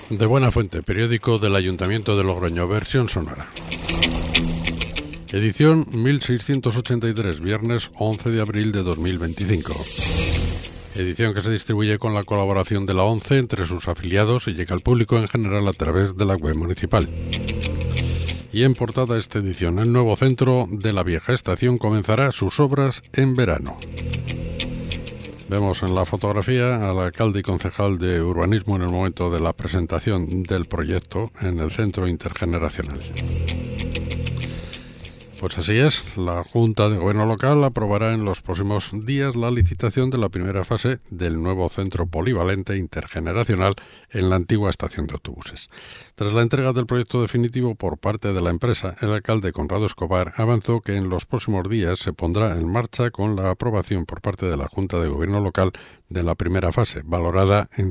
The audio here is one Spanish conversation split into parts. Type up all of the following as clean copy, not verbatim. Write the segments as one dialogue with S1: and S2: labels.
S1: De Buena Fuente, periódico del Ayuntamiento de Logroño, versión sonora. Edición 1683, viernes 11 de abril de 2025. Edición que se distribuye con la colaboración de la ONCE entre sus afiliados y llega al público en general a través de la web municipal. Y en portada esta edición, el nuevo centro de la vieja estación comenzará sus obras en verano. Vemos en la fotografía al alcalde y concejal de urbanismo en el momento de la presentación del proyecto en el centro intergeneracional. Pues así es, la Junta de Gobierno Local aprobará en los próximos días la licitación de la primera fase del nuevo centro polivalente intergeneracional en la antigua estación de autobuses. Tras la entrega del proyecto definitivo por parte de la empresa, el alcalde Conrado Escobar avanzó que en los próximos días se pondrá en marcha con la aprobación por parte de la Junta de Gobierno Local de la primera fase, valorada en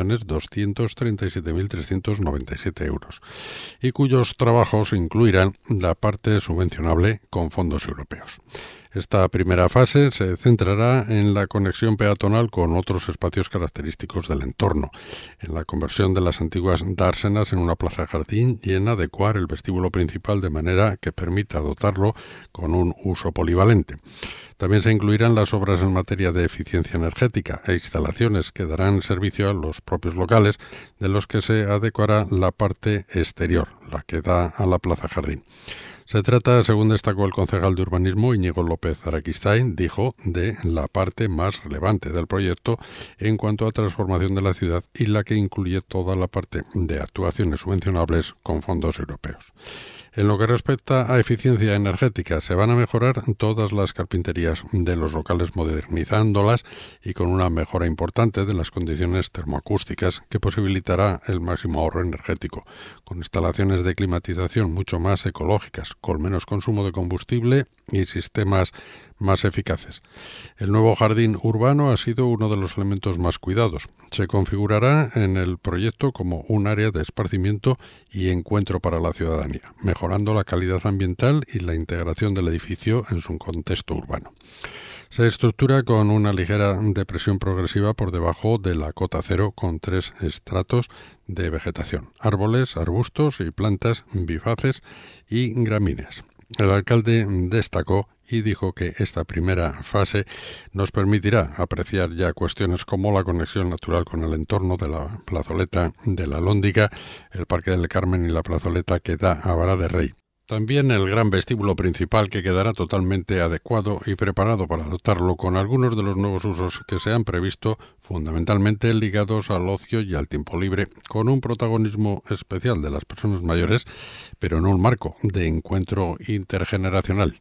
S1: 3.237.397 euros, y cuyos trabajos incluirán la parte subvencionable con fondos europeos. Esta primera fase se centrará en la conexión peatonal con otros espacios característicos del entorno, en la conversión de las antiguas dársenas en una plaza jardín y en adecuar el vestíbulo principal de manera que permita dotarlo con un uso polivalente. También se incluirán las obras en materia de eficiencia energética e instalaciones que darán servicio a los propios locales, de los que se adecuará la parte exterior, la que da a la plaza jardín. Se trata, según destacó el concejal de urbanismo Íñigo López Araquistain, dijo, de la parte más relevante del proyecto en cuanto a transformación de la ciudad y la que incluye toda la parte de actuaciones subvencionables con fondos europeos. En lo que respecta a eficiencia energética, se van a mejorar todas las carpinterías de los locales modernizándolas y con una mejora importante de las condiciones termoacústicas que posibilitará el máximo ahorro energético, con instalaciones de climatización mucho más ecológicas, con menos consumo de combustible y sistemas más eficaces. El nuevo jardín urbano ha sido uno de los elementos más cuidados. Se configurará en el proyecto como un área de esparcimiento y encuentro para la ciudadanía, mejorando la calidad ambiental y la integración del edificio en su contexto urbano. Se estructura con una ligera depresión progresiva por debajo de la cota cero, con 3 estratos de vegetación: árboles, arbustos y plantas bifaces y gramíneas. El alcalde destacó y dijo que esta primera fase nos permitirá apreciar ya cuestiones como la conexión natural con el entorno de la plazoleta de la Lóndiga, el Parque del Carmen y la plazoleta que da a Vara de Rey. También el gran vestíbulo principal, que quedará totalmente adecuado y preparado para dotarlo con algunos de los nuevos usos que se han previsto, fundamentalmente ligados al ocio y al tiempo libre, con un protagonismo especial de las personas mayores, pero en un marco de encuentro intergeneracional.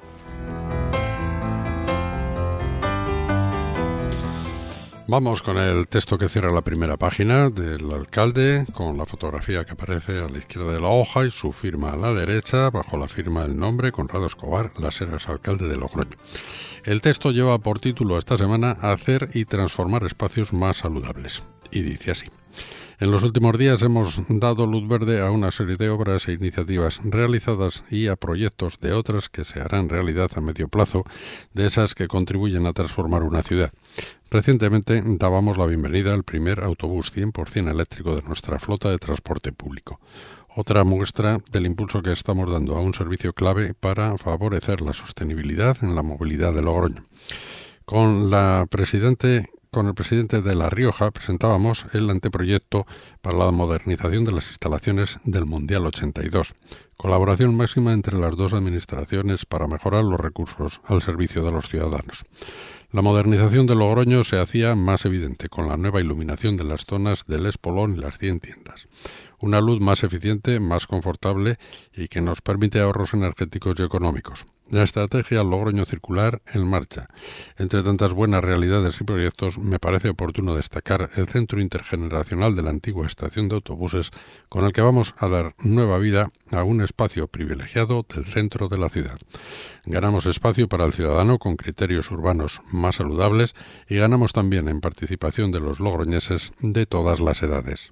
S1: Vamos con el texto que cierra la primera página del alcalde, con la fotografía que aparece a la izquierda de la hoja y su firma a la derecha, bajo la firma el nombre Conrado Escobar, Las Heras, alcalde de Logroño. El texto lleva por título esta semana Hacer y transformar espacios más saludables, y dice así: en los últimos días hemos dado luz verde a una serie de obras e iniciativas realizadas y a proyectos de otras que se harán realidad a medio plazo, de esas que contribuyen a transformar una ciudad. Recientemente dábamos la bienvenida al primer autobús 100% eléctrico de nuestra flota de transporte público. Otra muestra del impulso que estamos dando a un servicio clave para favorecer la sostenibilidad en la movilidad de Logroño. Con el presidente de La Rioja presentábamos el anteproyecto para la modernización de las instalaciones del Mundial 82. Colaboración máxima entre las dos administraciones para mejorar los recursos al servicio de los ciudadanos. La modernización de Logroño se hacía más evidente con la nueva iluminación de las zonas del Espolón y las 100 tiendas. Una luz más eficiente, más confortable y que nos permite ahorros energéticos y económicos. La estrategia Logroño Circular en marcha. Entre tantas buenas realidades y proyectos, me parece oportuno destacar el centro intergeneracional de la antigua estación de autobuses, con el que vamos a dar nueva vida a un espacio privilegiado del centro de la ciudad. Ganamos espacio para el ciudadano con criterios urbanos más saludables y ganamos también en participación de los logroñeses de todas las edades.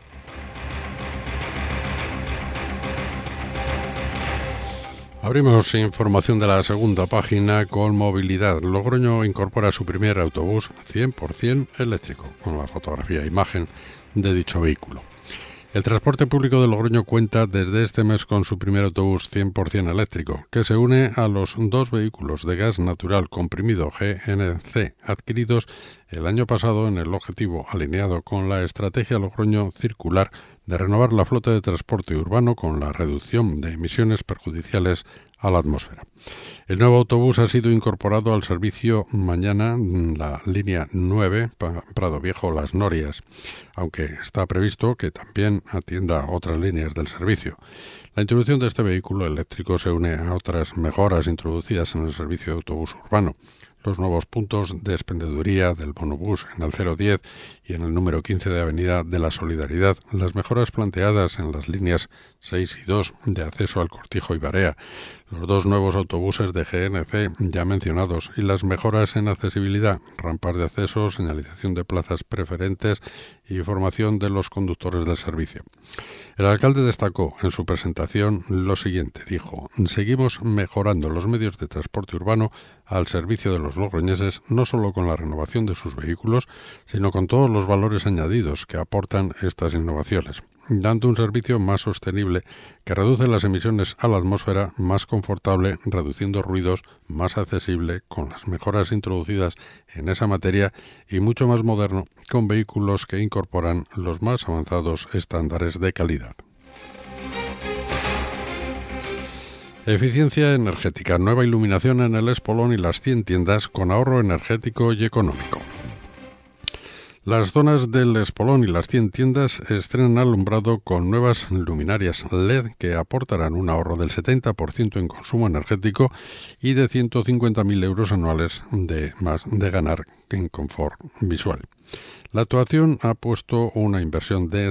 S1: Abrimos información de la segunda página con movilidad. Logroño incorpora su primer autobús 100% eléctrico, con la fotografía e imagen de dicho vehículo. El transporte público de Logroño cuenta desde este mes con su primer autobús 100% eléctrico, que se une a los 2 vehículos de gas natural comprimido GNC adquiridos el año pasado en el objetivo alineado con la estrategia Logroño circular de renovar la flota de transporte urbano con la reducción de emisiones perjudiciales a la atmósfera. El nuevo autobús ha sido incorporado al servicio mañana, la línea 9, Prado Viejo-Las Norias, aunque está previsto que también atienda otras líneas del servicio. La introducción de este vehículo eléctrico se une a otras mejoras introducidas en el servicio de autobús urbano. Los nuevos puntos de expendeduría del bonobús en el 010 y en el número 15 de Avenida de la Solidaridad, las mejoras planteadas en las líneas 6 y 2 de acceso al Cortijo y Barea, los 2 nuevos autobuses de GNC ya mencionados y las mejoras en accesibilidad, rampas de acceso, señalización de plazas preferentes y formación de los conductores del servicio. El alcalde destacó en su presentación lo siguiente, dijo: seguimos mejorando los medios de transporte urbano al servicio de los logroñeses, no solo con la renovación de sus vehículos, sino con todos los valores añadidos que aportan estas innovaciones, dando un servicio más sostenible que reduce las emisiones a la atmósfera, más confortable, reduciendo ruidos, más accesible, con las mejoras introducidas en esa materia y mucho más moderno, con vehículos que incorporan los más avanzados estándares de calidad. Eficiencia energética, nueva iluminación en el Espolón y las 100 tiendas con ahorro energético y económico. Las zonas del Espolón y las 100 tiendas estrenan alumbrado con nuevas luminarias LED que aportarán un ahorro del 70% en consumo energético y de 150.000 euros anuales de ganar en confort visual. La actuación ha puesto una inversión de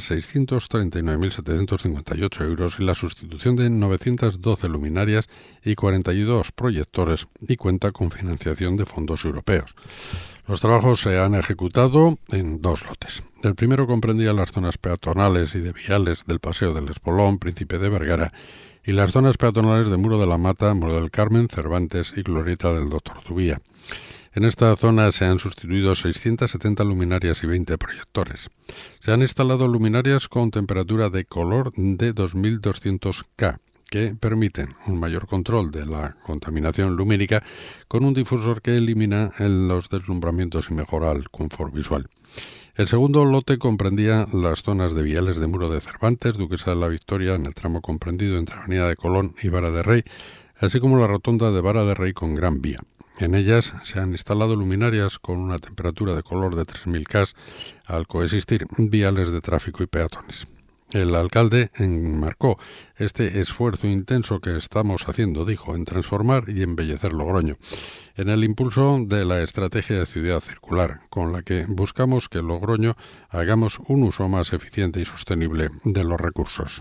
S1: 639.758 euros y la sustitución de 912 luminarias y 42 proyectores y cuenta con financiación de fondos europeos. Los trabajos se han ejecutado en 2 lotes. El primero comprendía las zonas peatonales y de viales del Paseo del Espolón, Príncipe de Vergara, y las zonas peatonales de Muro de la Mata, Muro del Carmen, Cervantes y Glorieta del Doctor Zubía. En esta zona se han sustituido 670 luminarias y 20 proyectores. Se han instalado luminarias con temperatura de color de 2200 K, que permiten un mayor control de la contaminación lumínica con un difusor que elimina los deslumbramientos y mejora el confort visual. El segundo lote comprendía las zonas de viales de Muro de Cervantes, Duquesa de la Victoria, en el tramo comprendido entre Avenida de Colón y Vara de Rey, así como la rotonda de Vara de Rey con Gran Vía. En ellas se han instalado luminarias con una temperatura de color de 3000 K al coexistir viales de tráfico y peatones. El alcalde enmarcó este esfuerzo intenso que estamos haciendo, dijo, en transformar y embellecer Logroño, en el impulso de la estrategia de ciudad circular, con la que buscamos que Logroño hagamos un uso más eficiente y sostenible de los recursos.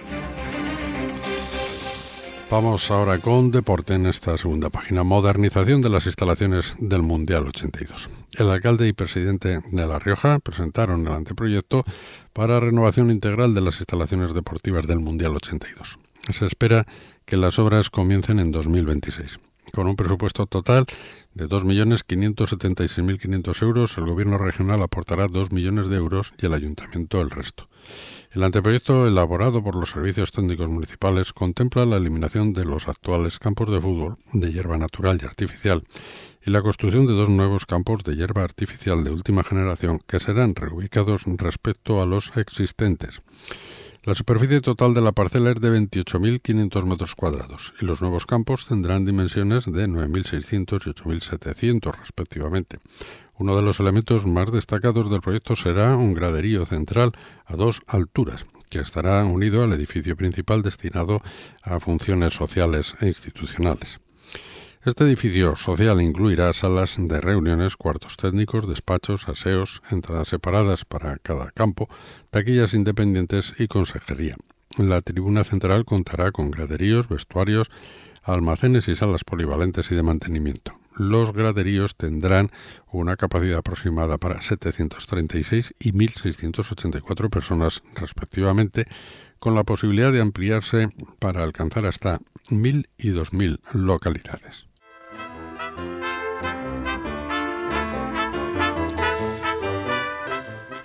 S1: Vamos ahora con deporte en esta segunda página. Modernización de las instalaciones del Mundial 82. El alcalde y presidente de La Rioja presentaron el anteproyecto para renovación integral de las instalaciones deportivas del Mundial 82. Se espera que las obras comiencen en 2026. Con un presupuesto total de 2.576.500 euros, el Gobierno regional aportará 2 millones de euros y el Ayuntamiento el resto. El anteproyecto, elaborado por los servicios técnicos municipales, contempla la eliminación de los actuales campos de fútbol de hierba natural y artificial y la construcción de 2 nuevos campos de hierba artificial de última generación que serán reubicados respecto a los existentes. La superficie total de la parcela es de 28.500 metros cuadrados y los nuevos campos tendrán dimensiones de 9.600 y 8.700 respectivamente. Uno de los elementos más destacados del proyecto será un graderío central a 2 alturas, que estará unido al edificio principal destinado a funciones sociales e institucionales. Este edificio social incluirá salas de reuniones, cuartos técnicos, despachos, aseos, entradas separadas para cada campo, taquillas independientes y consejería. La tribuna central contará con graderíos, vestuarios, almacenes y salas polivalentes y de mantenimiento. Los graderíos tendrán una capacidad aproximada para 736 y 1.684 personas respectivamente, con la posibilidad de ampliarse para alcanzar hasta 1.000 y 2.000 localidades.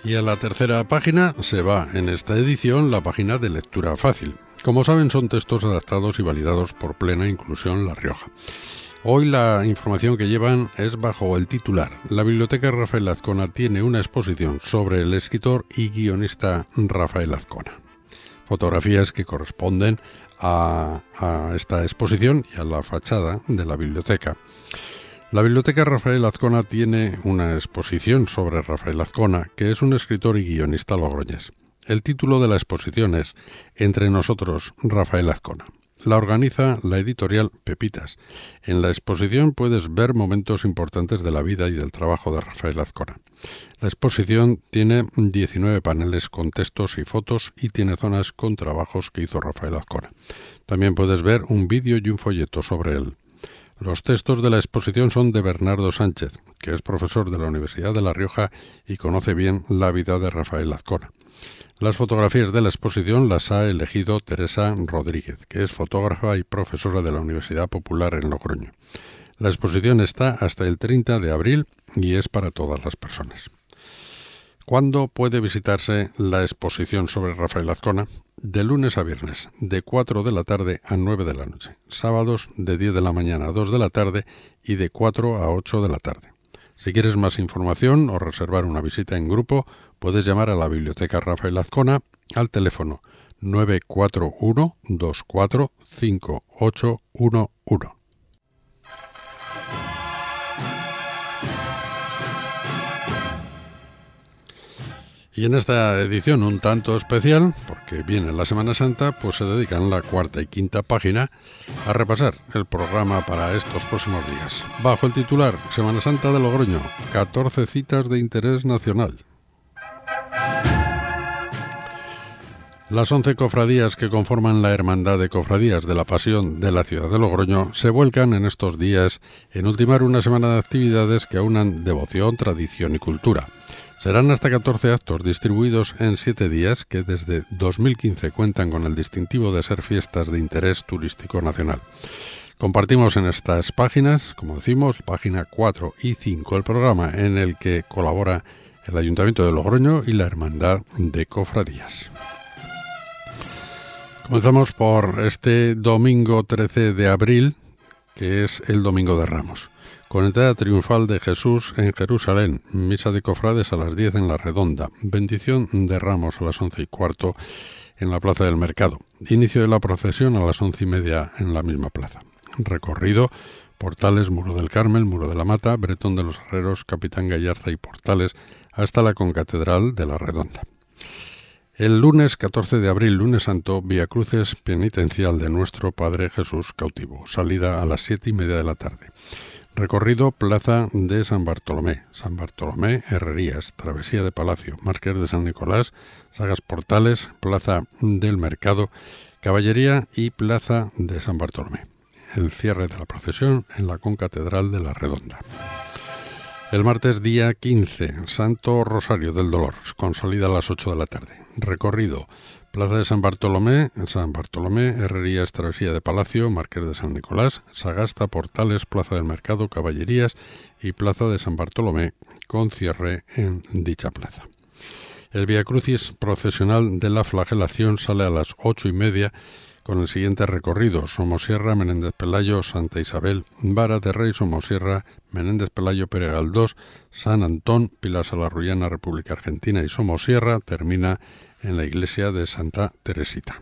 S1: Y a la tercera página se va en esta edición la página de lectura fácil. Como saben, son textos adaptados y validados por Plena Inclusión La Rioja. Hoy la información que llevan es bajo el titular: la Biblioteca Rafael Azcona tiene una exposición sobre el escritor y guionista Rafael Azcona. Fotografías que corresponden a esta exposición y a la fachada de la biblioteca. La Biblioteca Rafael Azcona tiene una exposición sobre Rafael Azcona, que es un escritor y guionista logroñés. El título de la exposición es Entre nosotros, Rafael Azcona. La organiza la editorial Pepitas. En la exposición puedes ver momentos importantes de la vida y del trabajo de Rafael Azcona. La exposición tiene 19 paneles con textos y fotos y tiene zonas con trabajos que hizo Rafael Azcona. También puedes ver un vídeo y un folleto sobre él. Los textos de la exposición son de Bernardo Sánchez, que es profesor de la Universidad de La Rioja y conoce bien la vida de Rafael Azcona. Las fotografías de la exposición las ha elegido Teresa Rodríguez, que es fotógrafa y profesora de la Universidad Popular en Logroño. La exposición está hasta el 30 de abril y es para todas las personas. ¿Cuándo puede visitarse la exposición sobre Rafael Azcona? De lunes a viernes, de 4 de la tarde a 9 de la noche. Sábados, de 10 de la mañana a 2 de la tarde y de 4 a 8 de la tarde. Si quieres más información o reservar una visita en grupo, puedes llamar a la Biblioteca Rafael Azcona al teléfono 941 24 5811. Y en esta edición un tanto especial, porque viene la Semana Santa, pues se dedican la cuarta y quinta página a repasar el programa para estos próximos días. Bajo el titular Semana Santa de Logroño, 14 citas de interés nacional. Las 11 cofradías que conforman la Hermandad de Cofradías de la Pasión de la ciudad de Logroño se vuelcan en estos días en ultimar una semana de actividades que aunan devoción, tradición y cultura. Serán hasta 14 actos distribuidos en 7 días que desde 2015 cuentan con el distintivo de ser fiestas de interés turístico nacional. Compartimos en estas páginas, como decimos, página 4 y 5, el programa en el que colabora el Ayuntamiento de Logroño y la Hermandad de Cofradías. Comenzamos por este domingo 13 de abril, que es el Domingo de Ramos. Con entrada triunfal de Jesús en Jerusalén, misa de cofrades a las 10 en la Redonda, bendición de Ramos a las 11:15 en la Plaza del Mercado, inicio de la procesión a las 11:30 en la misma plaza. Recorrido, Portales, Muro del Carmel, Muro de la Mata, Bretón de los Herreros, Capitán Gallarza y Portales, hasta la concatedral de la Redonda. El lunes 14 de abril, lunes santo, Vía Cruces penitencial de Nuestro Padre Jesús cautivo, salida a las 7:30 de la tarde. Recorrido Plaza de San Bartolomé, Herrerías, Travesía de Palacio, Marqués de San Nicolás, Sagas Portales, Plaza del Mercado, Caballería y Plaza de San Bartolomé. El cierre de la procesión en la concatedral de la Redonda. El martes día 15, Santo Rosario del Dolor, con salida a las 8 de la tarde. Recorrido Plaza de San Bartolomé, Herrerías, Travesía de Palacio, Marqués de San Nicolás, Sagasta, Portales, Plaza del Mercado, Caballerías y Plaza de San Bartolomé, con cierre en dicha plaza. El Vía Crucis procesional de la Flagelación sale a las 8:30 con el siguiente recorrido: Somosierra, Menéndez Pelayo, Santa Isabel, Vara de Rey, Somosierra, Menéndez Pelayo, Pere Galdós, San Antón, Pilar Salarrullana, República Argentina y Somosierra, termina en la iglesia de Santa Teresita.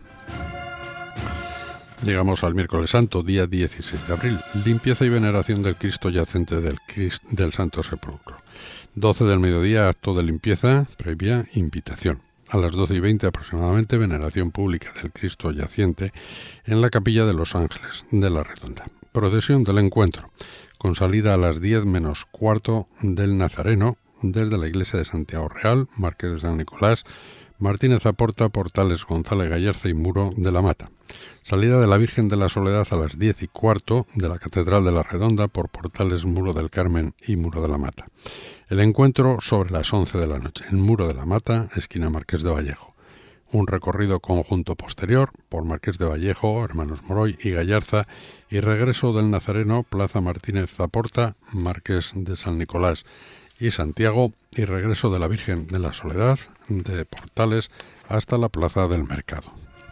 S1: Llegamos al miércoles santo, día 16 de abril, limpieza y veneración del Cristo yacente del Santo Sepulcro. 12 del mediodía, acto de limpieza, previa invitación. A las 12:20 aproximadamente, veneración pública del Cristo yaciente en la Capilla de los Ángeles de la Redonda. Procesión del encuentro, con salida a las 10:15 del Nazareno, desde la iglesia de Santiago Real, Marqués de San Nicolás, Martínez Aporta, Portales, González Gallarza y Muro de la Mata. Salida de la Virgen de la Soledad a las 10:15 de la Catedral de la Redonda por Portales, Muro del Carmen y Muro de la Mata. El encuentro sobre las 11 de la noche en Muro de la Mata, esquina Marqués de Vallejo. Un recorrido conjunto posterior por Marqués de Vallejo, Hermanos Moroy y Gallarza y regreso del Nazareno, Plaza Martínez Aporta, Marqués de San Nicolás y Santiago, y regreso de la Virgen de la Soledad de Portales hasta la Plaza del Mercado.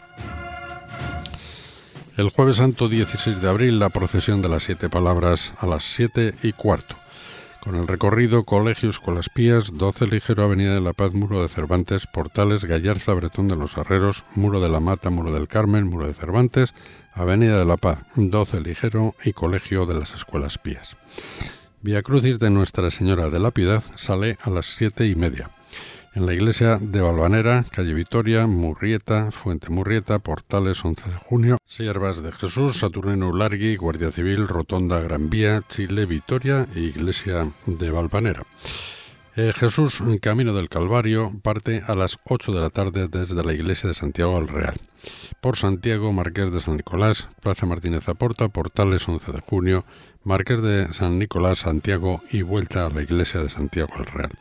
S1: El Jueves Santo 16 de abril, la procesión de las 7 palabras a las 7:15. Con el recorrido Colegio Escuelas Pías, 12 Ligero, Avenida de la Paz, Muro de Cervantes, Portales, Gallarza, Bretón de los Herreros, Muro de la Mata, Muro del Carmen, Muro de Cervantes, Avenida de la Paz, 12 Ligero y Colegio de las Escuelas Pías. Viacrucis de Nuestra Señora de la Piedad sale a las 7:30. En la iglesia de Valvanera, calle Vitoria, Murrieta, Fuente Murrieta, Portales, 11 de junio, Siervas de Jesús, Saturnino Ulargui, Guardia Civil, Rotonda Gran Vía, Chile, Vitoria e iglesia de Valvanera. Jesús, en Camino del Calvario, parte a las 8 de la tarde desde la iglesia de Santiago al Real. Por Santiago, Marqués de San Nicolás, Plaza Martínez Aporta, Portales, 11 de junio, Marqués de San Nicolás, Santiago y vuelta a la iglesia de Santiago al Real.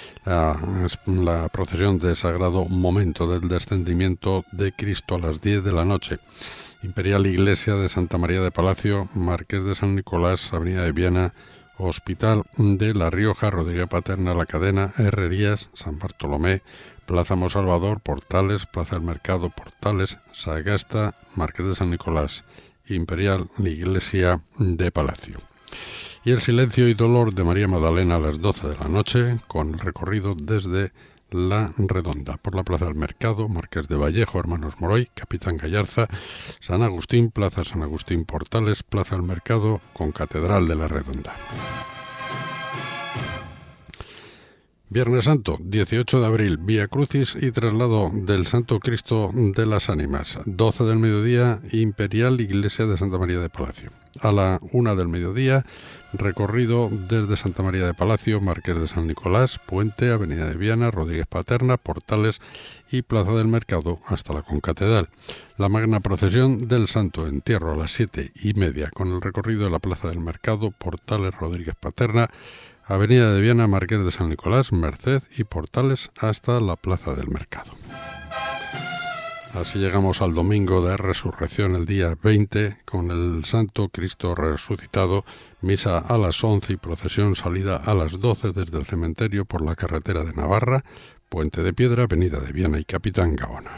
S1: La procesión de Sagrado Momento del Descendimiento de Cristo a las 10 de la noche. Imperial Iglesia de Santa María de Palacio, Marqués de San Nicolás, Avenida de Viana, Hospital de La Rioja, Rodríguez Paterna, La Cadena, Herrerías, San Bartolomé, Plaza Monsalvador, Portales, Plaza del Mercado, Portales, Sagasta, Marqués de San Nicolás, Imperial Iglesia de Palacio. Y el Silencio y Dolor de María Magdalena a las 12 de la noche, con el recorrido desde La Redonda, por la Plaza del Mercado, Marqués de Vallejo, Hermanos Moroy, Capitán Gallarza, San Agustín, Plaza San Agustín, Portales, Plaza del Mercado, con Catedral de La Redonda. Viernes Santo, 18 de abril, Viacrucis y traslado del Santo Cristo de las Ánimas, 12 del mediodía, Imperial Iglesia de Santa María de Palacio. A la 1 del mediodía, recorrido desde Santa María de Palacio, Marqués de San Nicolás, Puente, Avenida de Viana, Rodríguez Paterna, Portales y Plaza del Mercado hasta la Concatedral. La magna procesión del Santo Entierro a las 7:30, con el recorrido de la Plaza del Mercado, Portales, Rodríguez Paterna, Avenida de Viana, Marqués de San Nicolás, Merced y Portales hasta la Plaza del Mercado. Así llegamos al domingo de Resurrección, el día 20, con el Santo Cristo resucitado, misa a las 11 y procesión salida a las 12 desde el cementerio por la carretera de Navarra, Puente de Piedra, Avenida de Viana y Capitán Gaona.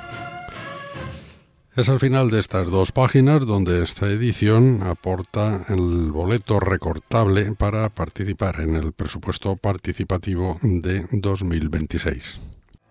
S1: Es al final de estas 2 páginas donde esta edición aporta el boleto recortable para participar en el presupuesto participativo de 2026.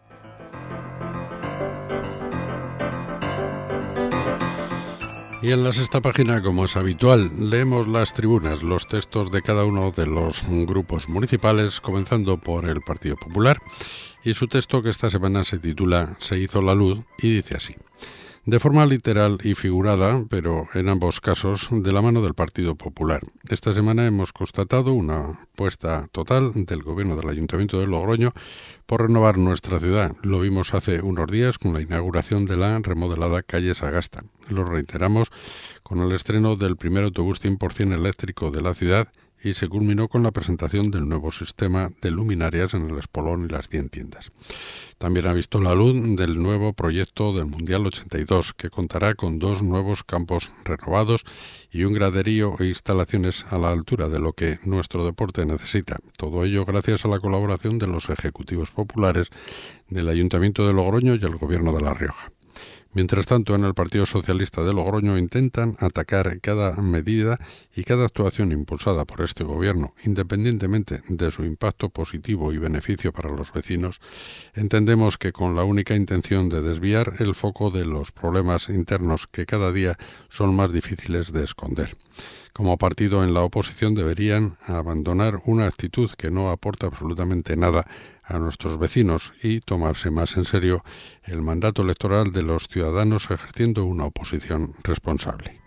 S1: Y en la 6ª página, como es habitual, leemos las tribunas, los textos de cada uno de los grupos municipales, comenzando por el Partido Popular, y su texto, que esta semana se titula Se hizo la luz, y dice así: de forma literal y figurada, pero en ambos casos de la mano del Partido Popular. Esta semana hemos constatado una apuesta total del gobierno del Ayuntamiento de Logroño por renovar nuestra ciudad. Lo vimos hace unos días con la inauguración de la remodelada calle Sagasta. Lo reiteramos con el estreno del primer autobús 100% eléctrico de la ciudad y se culminó con la presentación del nuevo sistema de luminarias en el Espolón y las 100 tiendas. También ha visto la luz del nuevo proyecto del Mundial 82, que contará con 2 nuevos campos renovados y un graderío e instalaciones a la altura de lo que nuestro deporte necesita. Todo ello gracias a la colaboración de los ejecutivos populares del Ayuntamiento de Logroño y el Gobierno de La Rioja. Mientras tanto, en el Partido Socialista de Logroño intentan atacar cada medida y cada actuación impulsada por este gobierno, independientemente de su impacto positivo y beneficio para los vecinos. Entendemos que con la única intención de desviar el foco de los problemas internos que cada día son más difíciles de esconder. Como partido en la oposición deberían abandonar una actitud que no aporta absolutamente nada a nuestros vecinos y tomarse más en serio el mandato electoral de los ciudadanos ejerciendo una oposición responsable.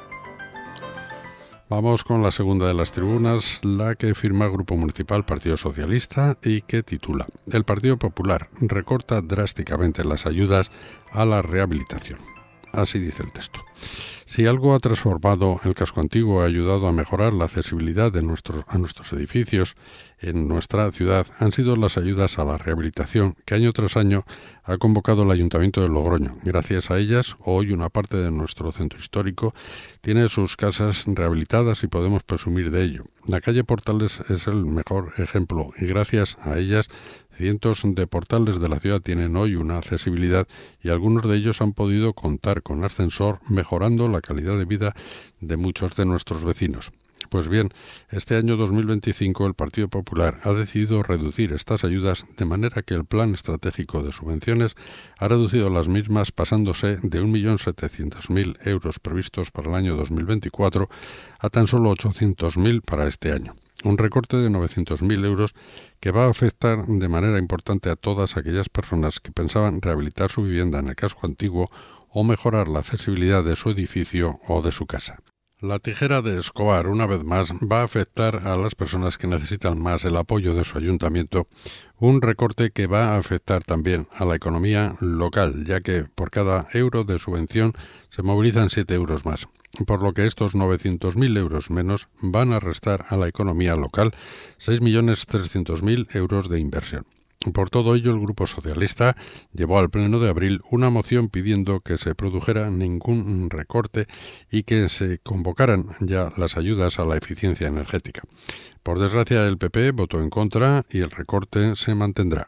S1: Vamos con la segunda de las tribunas, la que firma el Grupo Municipal Partido Socialista y que titula: El Partido Popular recorta drásticamente las ayudas a la rehabilitación. Así dice el texto. Si algo ha transformado el casco antiguo, ha ayudado a mejorar la accesibilidad a nuestros edificios en nuestra ciudad, han sido las ayudas a la rehabilitación que año tras año ha convocado el Ayuntamiento de Logroño. Gracias a ellas, hoy una parte de nuestro centro histórico tiene sus casas rehabilitadas y podemos presumir de ello. La calle Portales es el mejor ejemplo y gracias a ellas cientos de portales de la ciudad tienen hoy una accesibilidad y algunos de ellos han podido contar con ascensor, mejorando la calidad de vida de muchos de nuestros vecinos. Pues bien, este año 2025 el Partido Popular ha decidido reducir estas ayudas de manera que el Plan Estratégico de Subvenciones ha reducido las mismas pasándose de 1.700.000 euros previstos para el año 2024 a tan solo 800.000 para este año. Un recorte de 900.000 euros que va a afectar de manera importante a todas aquellas personas que pensaban rehabilitar su vivienda en el casco antiguo o mejorar la accesibilidad de su edificio o de su casa. La tijera de Escobar, una vez más, va a afectar a las personas que necesitan más el apoyo de su ayuntamiento, un recorte que va a afectar también a la economía local, ya que por cada euro de subvención se movilizan 7 euros más, por lo que estos 900.000 euros menos van a restar a la economía local 6.300.000 euros de inversión. Por todo ello, el Grupo Socialista llevó al Pleno de abril una moción pidiendo que se produjera ningún recorte y que se convocaran ya las ayudas a la eficiencia energética. Por desgracia, el PP votó en contra y el recorte se mantendrá.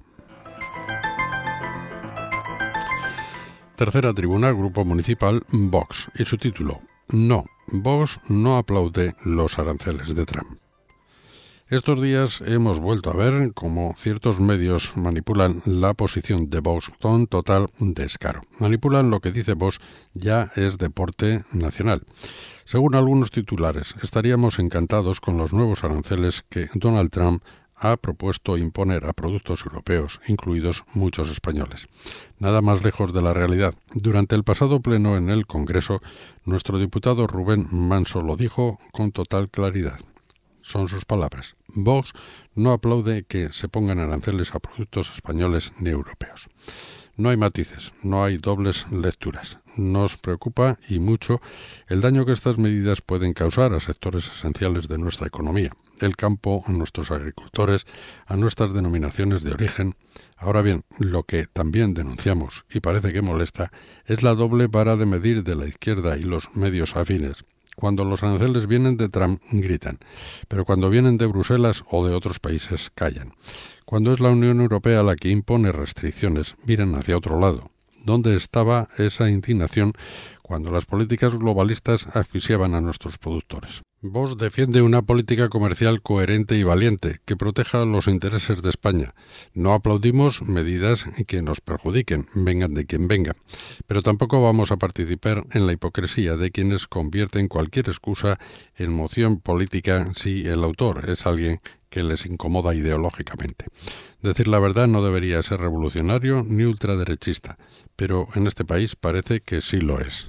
S1: Tercera tribuna, Grupo Municipal, Vox, y su título: No, Vox no aplaude los aranceles de Trump. Estos días hemos vuelto a ver cómo ciertos medios manipulan la posición de Vox con total descaro. Manipulan lo que dice Vox ya es deporte nacional. Según algunos titulares, estaríamos encantados con los nuevos aranceles que Donald Trump ha propuesto imponer a productos europeos, incluidos muchos españoles. Nada más lejos de la realidad. Durante el pasado pleno en el Congreso, nuestro diputado Rubén Manso lo dijo con total claridad. Son sus palabras. Vox no aplaude que se pongan aranceles a productos españoles ni europeos. No hay matices, no hay dobles lecturas. Nos preocupa y mucho el daño que estas medidas pueden causar a sectores esenciales de nuestra economía, el campo, a nuestros agricultores, a nuestras denominaciones de origen. Ahora bien, lo que también denunciamos y parece que molesta es la doble vara de medir de la izquierda y los medios afines. Cuando los aranceles vienen de Trump, gritan, pero cuando vienen de Bruselas o de otros países, callan. Cuando es la Unión Europea la que impone restricciones, miran hacia otro lado. ¿Dónde estaba esa indignación cuando las políticas globalistas asfixiaban a nuestros productores? Vox defiende una política comercial coherente y valiente que proteja los intereses de España. No aplaudimos medidas que nos perjudiquen, vengan de quien venga. Pero tampoco vamos a participar en la hipocresía de quienes convierten cualquier excusa en moción política si el autor es alguien que les incomoda ideológicamente. Decir la verdad no debería ser revolucionario ni ultraderechista, pero en este país parece que sí lo es.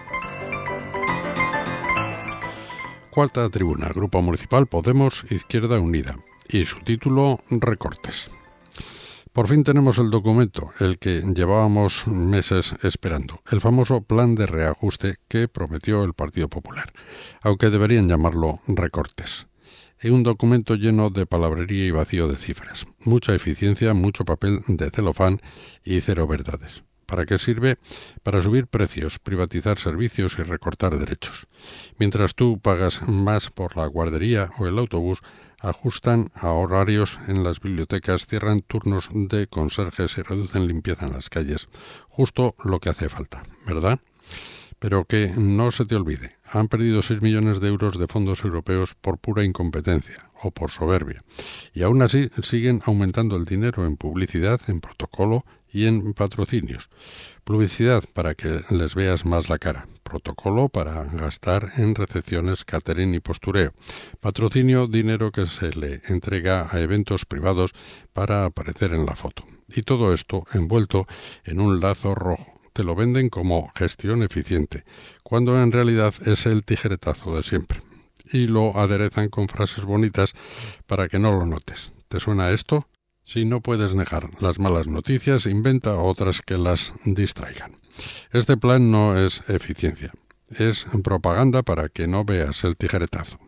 S1: Cuarta tribuna, Grupo Municipal Podemos, Izquierda Unida, y su título, Recortes. Por fin tenemos el documento, el que llevábamos meses esperando, el famoso plan de reajuste que prometió el Partido Popular, aunque deberían llamarlo recortes. Es un documento lleno de palabrería y vacío de cifras, mucha eficiencia, mucho papel de celofán y cero verdades. ¿Para qué sirve? Para subir precios, privatizar servicios y recortar derechos. Mientras tú pagas más por la guardería o el autobús, ajustan a horarios en las bibliotecas, cierran turnos de conserjes y reducen limpieza en las calles. Justo lo que hace falta, ¿verdad? Pero que no se te olvide, han perdido 6 millones de euros de fondos europeos por pura incompetencia o por soberbia. Y aún así siguen aumentando el dinero en publicidad, en protocolo y en patrocinios. Publicidad para que les veas más la cara. Protocolo para gastar en recepciones, catering y postureo. Patrocinio, dinero que se le entrega a eventos privados para aparecer en la foto. Y todo esto envuelto en un lazo rojo. Te lo venden como gestión eficiente, cuando en realidad es el tijeretazo de siempre. Y lo aderezan con frases bonitas para que no lo notes. ¿Te suena esto? Si no puedes negar las malas noticias, inventa otras que las distraigan. Este plan no es eficiencia, es propaganda para que no veas el tijeretazo.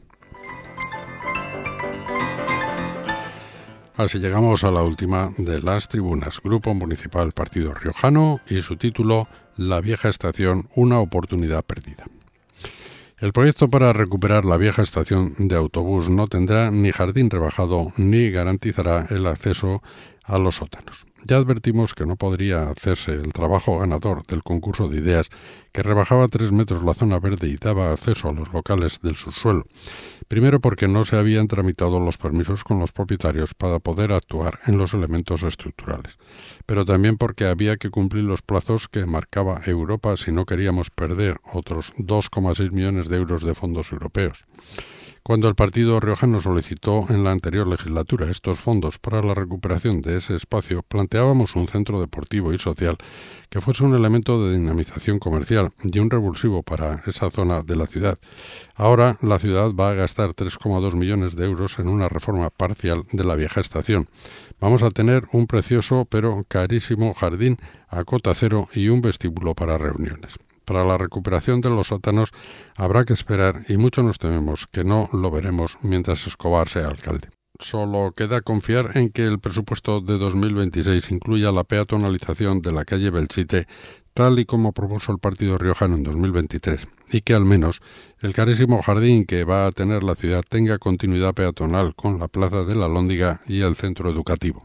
S1: Así llegamos a la última de las tribunas. Grupo Municipal Partido Riojano y su título, La vieja estación, una oportunidad perdida. El proyecto para recuperar la vieja estación de autobús no tendrá ni jardín rebajado ni garantizará el acceso a los sótanos. Ya advertimos que no podría hacerse el trabajo ganador del concurso de ideas que rebajaba 3 metros la zona verde y daba acceso a los locales del subsuelo. Primero porque no se habían tramitado los permisos con los propietarios para poder actuar en los elementos estructurales, pero también porque había que cumplir los plazos que marcaba Europa si no queríamos perder otros 2,6 millones de euros de fondos europeos. Cuando el partido riojano solicitó en la anterior legislatura estos fondos para la recuperación de ese espacio, planteábamos un centro deportivo y social que fuese un elemento de dinamización comercial y un revulsivo para esa zona de la ciudad. Ahora la ciudad va a gastar 3,2 millones de euros en una reforma parcial de la vieja estación. Vamos a tener un precioso pero carísimo jardín a cota cero y un vestíbulo para reuniones. Para la recuperación de los sótanos habrá que esperar y mucho nos tememos que no lo veremos mientras Escobar sea alcalde. Solo queda confiar en que el presupuesto de 2026 incluya la peatonalización de la calle Belchite, tal y como propuso el partido riojano en 2023, y que al menos el carísimo jardín que va a tener la ciudad tenga continuidad peatonal con la plaza de la Alhóndiga y el centro educativo.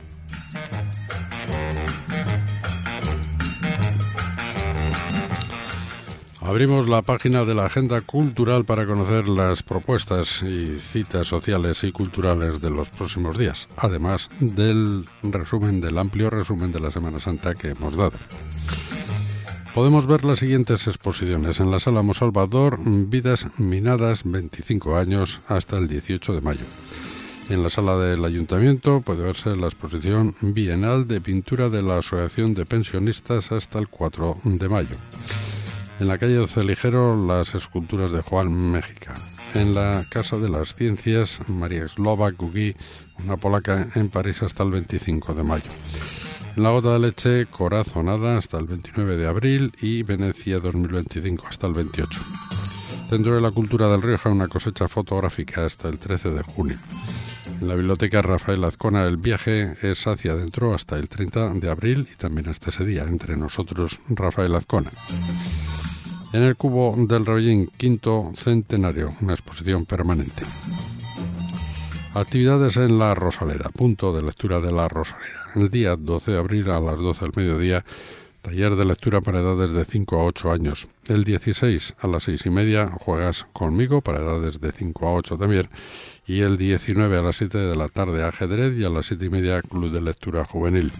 S1: Abrimos la página de la Agenda Cultural para conocer las propuestas y citas sociales y culturales de los próximos días, además del amplio resumen de la Semana Santa que hemos dado. Podemos ver las siguientes exposiciones en la Sala Mosalvador, Vidas Minadas, 25 años hasta el 18 de mayo. En la sala del Ayuntamiento puede verse la exposición bienal de pintura de la Asociación de Pensionistas hasta el 4 de mayo. En la calle Oceligero, las esculturas de Juan Méjica. En la Casa de las Ciencias, María Slova Gugui, una polaca, en París hasta el 25 de mayo. En la Gota de Leche, Corazonada hasta el 29 de abril y Venecia 2025 hasta el 28. Dentro de la Cultura del Rioja, una cosecha fotográfica hasta el 13 de junio. En la Biblioteca Rafael Azcona, el viaje es hacia adentro hasta el 30 de abril y también hasta ese día, entre nosotros, Rafael Azcona. En el Cubo del Rebellín, quinto centenario, una exposición permanente. Actividades en la Rosaleda, punto de lectura de la Rosaleda. El día 12 de abril a las 12 del mediodía, taller de lectura para edades de 5 a 8 años. El 16 a las 6:30, Juegas conmigo, para edades de 5 a 8 también. Y el 19 a las 7 de la tarde, ajedrez, y a las 7:30, Club de Lectura Juvenil.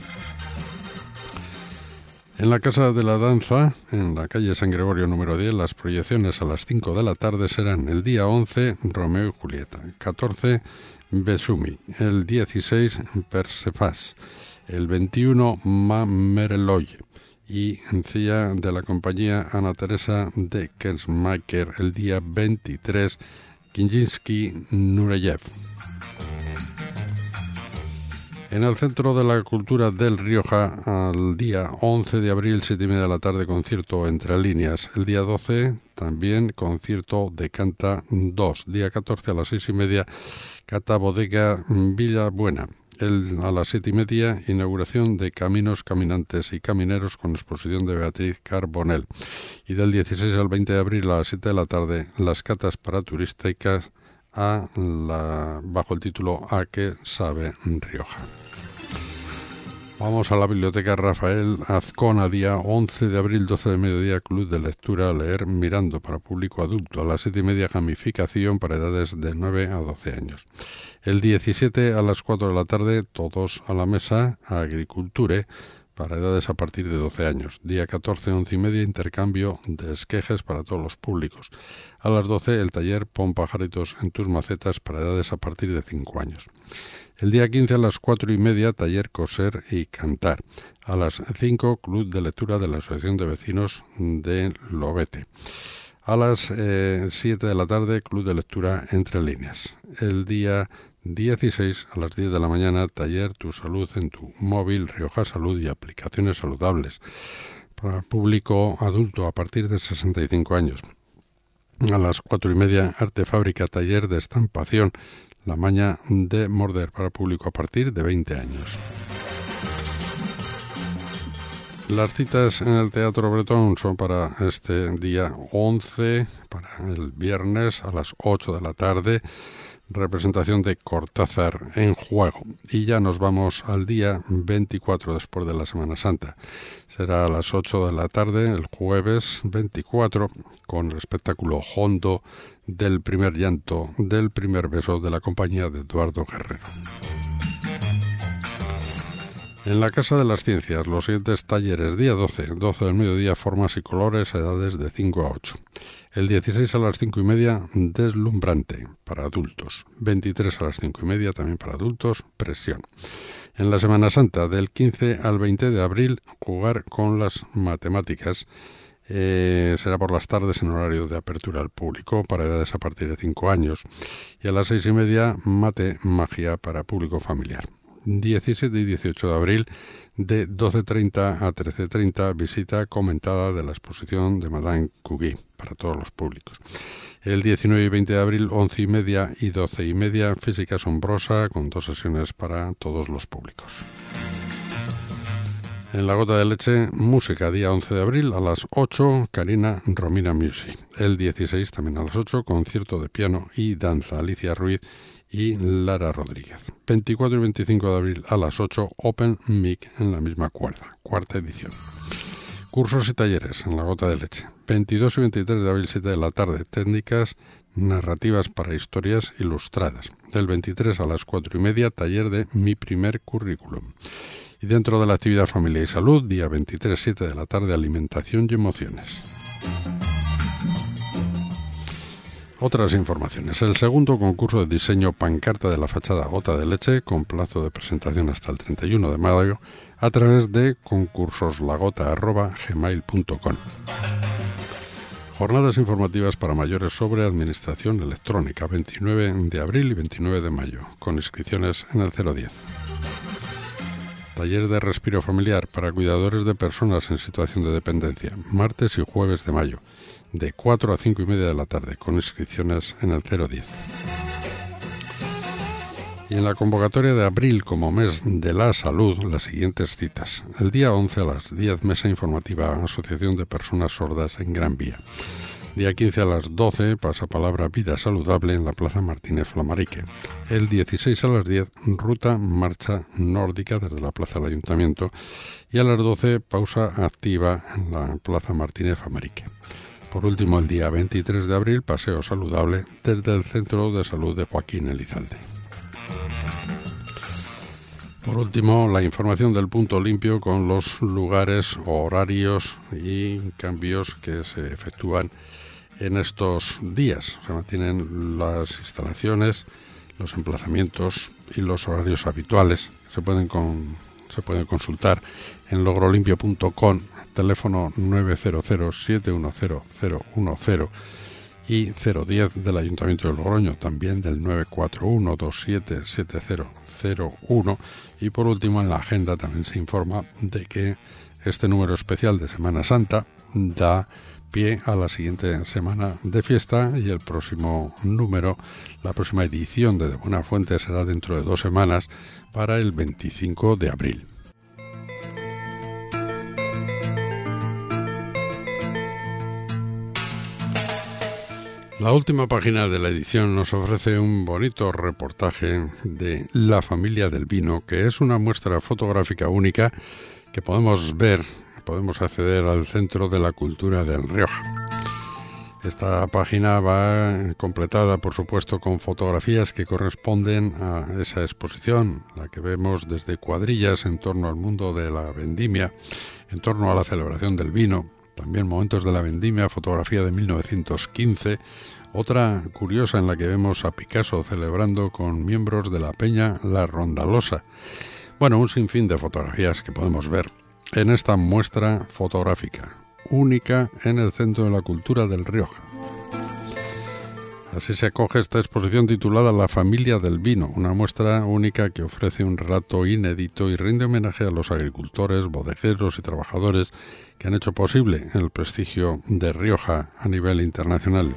S1: En la Casa de la Danza, en la calle San Gregorio número 10, las proyecciones a las 5 de la tarde serán el día 11, Romeo y Julieta, 14, Besumi, el 16, Persefas, el 21, Mamereloye, y encilla de la compañía Ana Teresa de Kensmaker, el día 23, Kinjinsky Nureyev. En el Centro de la Cultura del Rioja, al día 11 de abril, 7:30 de la tarde, concierto Entre Líneas. El día 12, también concierto de Canta 2. Día 14 a las 6:30, Cata Bodega Villa Buena. A las 7:30, inauguración de Caminos, Caminantes y Camineros con exposición de Beatriz Carbonell. Y del 16 al 20 de abril a las 7 de la tarde, las catas paraturísticas bajo el título ¿A qué sabe Rioja? Vamos a la Biblioteca Rafael Azcona, día 11 de abril, 12 de mediodía, Club de Lectura Leer Mirando para público adulto. A las 7:30, gamificación para edades de 9 a 12 años. El 17 a las 4 de la tarde, todos a la mesa, Agriculture, para edades a partir de 12 años. Día 14, 11:30, intercambio de esquejes para todos los públicos. A las 12, el taller Pon pajaritos en tus macetas para edades a partir de 5 años. El día 15 a las 4:30, taller Coser y Cantar. A las 5, Club de Lectura de la Asociación de Vecinos de Lobete. A las 7 de la tarde, Club de Lectura Entre Líneas. El día 16 a las 10 de la mañana, taller Tu Salud en tu móvil, Rioja Salud y aplicaciones saludables para público adulto a partir de 65 años. A las 4:30, Arte Fábrica, taller de estampación, La maña de morder para público a partir de 20 años. Las citas en el Teatro Bretón son para este día 11, para el viernes a las 8 de la tarde, representación de Cortázar en Juego. Y ya nos vamos al día 24 después de la Semana Santa. Será a las 8 de la tarde, el jueves 24, con el espectáculo Hondo del primer llanto, del primer beso, de la compañía de Eduardo Guerrero. En la Casa de las Ciencias, los siguientes talleres: día 12 del mediodía, formas y colores, edades de 5 a 8. El 16 a las 5:30, deslumbrante, para adultos. 23 a las 5:30, también para adultos, presión. En la Semana Santa, del 15 al 20 de abril, jugar con las matemáticas. Será por las tardes en horario de apertura al público, para edades a partir de 5 años. Y a las 6:30, mate, magia, para público familiar. 17 y 18 de abril, de 12:30 a 13:30, visita comentada de la exposición de Madame Curie para todos los públicos. El 19 y 20 de abril, 11:30 y 12:30, física asombrosa, con 2 sesiones para todos los públicos. En La Gota de Leche, música, día 11 de abril a las 8, Karina Romina Music. El 16 también a las 8, concierto de piano y danza, Alicia Ruiz y Lara Rodríguez. 24 y 25 de abril a las 8, Open Mic en la misma cuerda, cuarta edición. Cursos y talleres en La Gota de Leche. 22 y 23 de abril, 7 de la tarde, técnicas narrativas para historias ilustradas. Del 23 a las 4:30, taller de Mi primer currículum. Y dentro de la actividad Familia y Salud, día 23, 7 de la tarde, alimentación y emociones. Otras informaciones. El segundo concurso de diseño pancarta de la fachada Gota de Leche, con plazo de presentación hasta el 31 de mayo, a través de concursoslagota@gmail.com. Jornadas informativas para mayores sobre administración electrónica, 29 de abril y 29 de mayo, con inscripciones en el 010. Taller de respiro familiar para cuidadores de personas en situación de dependencia, martes y jueves de mayo, de 4 a 5:30 de la tarde, con inscripciones en el 010. Y en la convocatoria de abril como mes de la salud, las siguientes citas. El día 11 a las 10, mesa informativa, Asociación de Personas Sordas en Gran Vía. Día 15 a las 12, pasapalabra Vida Saludable en la Plaza Martínez Flamarique. El 16 a las 10, ruta marcha nórdica desde la Plaza del Ayuntamiento. Y a las 12, pausa activa en la Plaza Martínez Flamarique. Por último, el día 23 de abril, paseo saludable desde el Centro de Salud de Joaquín Elizalde. Por último, la información del punto limpio con los lugares, horarios y cambios que se efectúan en estos días. Se mantienen las instalaciones, los emplazamientos y los horarios habituales. Se pueden consultar en logrolimpio.com, teléfono 900-710-010 y 010 del Ayuntamiento de Logroño, también del 941-277001. Y por último, en la agenda también se informa de que este número especial de Semana Santa da pie a la siguiente semana de fiesta, y el próximo número, la próxima edición de Buenafuente, será dentro de 2 semanas, para el 25 de abril. La última página de la edición nos ofrece un bonito reportaje de La Familia del Vino, que es una muestra fotográfica única que podemos acceder al Centro de la Cultura del Rioja. Esta página va completada, por supuesto, con fotografías que corresponden a esa exposición, la que vemos desde cuadrillas en torno al mundo de la vendimia, en torno a la celebración del vino, también momentos de la vendimia, fotografía de 1915, otra curiosa en la que vemos a Picasso celebrando con miembros de la Peña La Rondalosa. Bueno, un sinfín de fotografías que podemos ver en esta muestra fotográfica, única en el Centro de la Cultura del Rioja. Así se acoge esta exposición titulada La familia del vino, una muestra única que ofrece un relato inédito y rinde homenaje a los agricultores, bodegueros y trabajadores que han hecho posible el prestigio de Rioja a nivel internacional.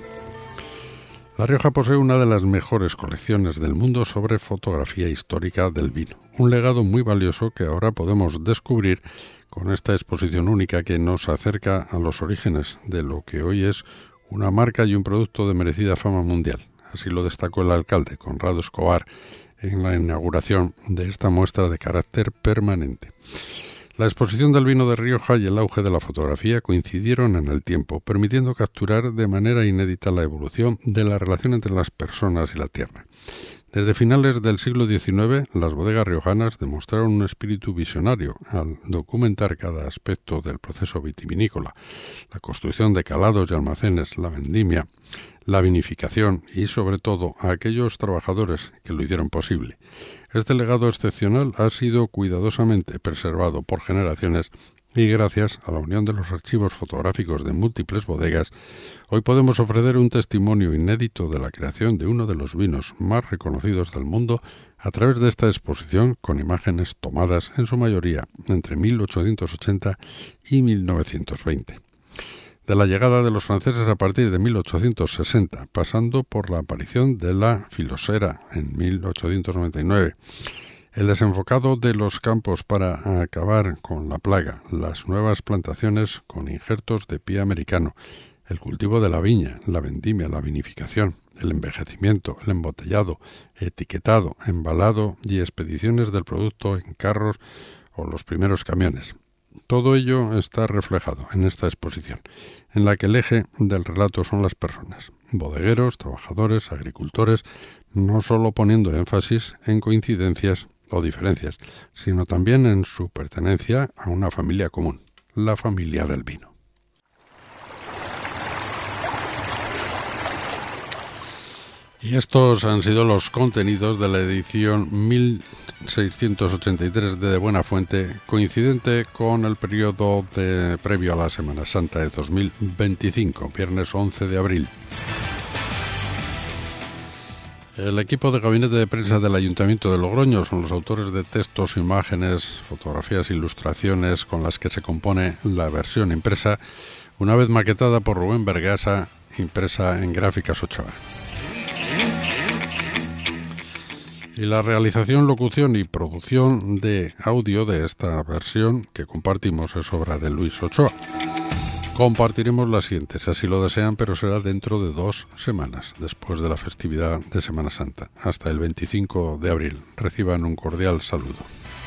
S1: La Rioja posee una de las mejores colecciones del mundo sobre fotografía histórica del vino, un legado muy valioso que ahora podemos descubrir con esta exposición única que nos acerca a los orígenes de lo que hoy es una marca y un producto de merecida fama mundial. Así lo destacó el alcalde, Conrado Escobar, en la inauguración de esta muestra de carácter permanente. La exposición del vino de Rioja y el auge de la fotografía coincidieron en el tiempo, permitiendo capturar de manera inédita la evolución de la relación entre las personas y la tierra. Desde finales del siglo XIX, las bodegas riojanas demostraron un espíritu visionario al documentar cada aspecto del proceso vitivinícola, la construcción de calados y almacenes, la vendimia, la vinificación y, sobre todo, a aquellos trabajadores que lo hicieron posible. Este legado excepcional ha sido cuidadosamente preservado por generaciones y gracias a la unión de los archivos fotográficos de múltiples bodegas, hoy podemos ofrecer un testimonio inédito de la creación de uno de los vinos más reconocidos del mundo a través de esta exposición con imágenes tomadas en su mayoría entre 1880 y 1920. De la llegada de los franceses a partir de 1860, pasando por la aparición de la filosera en 1899, el desenfocado de los campos para acabar con la plaga, las nuevas plantaciones con injertos de pie americano, el cultivo de la viña, la vendimia, la vinificación, el envejecimiento, el embotellado, etiquetado, embalado y expediciones del producto en carros o los primeros camiones. Todo ello está reflejado en esta exposición, en la que el eje del relato son las personas, bodegueros, trabajadores, agricultores, no solo poniendo énfasis en coincidencias o diferencias, sino también en su pertenencia a una familia común, la familia del vino. Y estos han sido los contenidos de la edición 1683 de Buena Fuente, coincidente con el periodo previo a la Semana Santa de 2025, viernes 11 de abril. El equipo de gabinete de prensa del Ayuntamiento de Logroño son los autores de textos, imágenes, fotografías, ilustraciones con las que se compone la versión impresa, una vez maquetada por Rubén Vergasa, impresa en Gráficas Ochoa. Y la realización, locución y producción de audio de esta versión que compartimos es obra de Luis Ochoa. Compartiremos las siguientes, así lo desean, pero será dentro de 2 semanas, después de la festividad de Semana Santa, hasta el 25 de abril. Reciban un cordial saludo.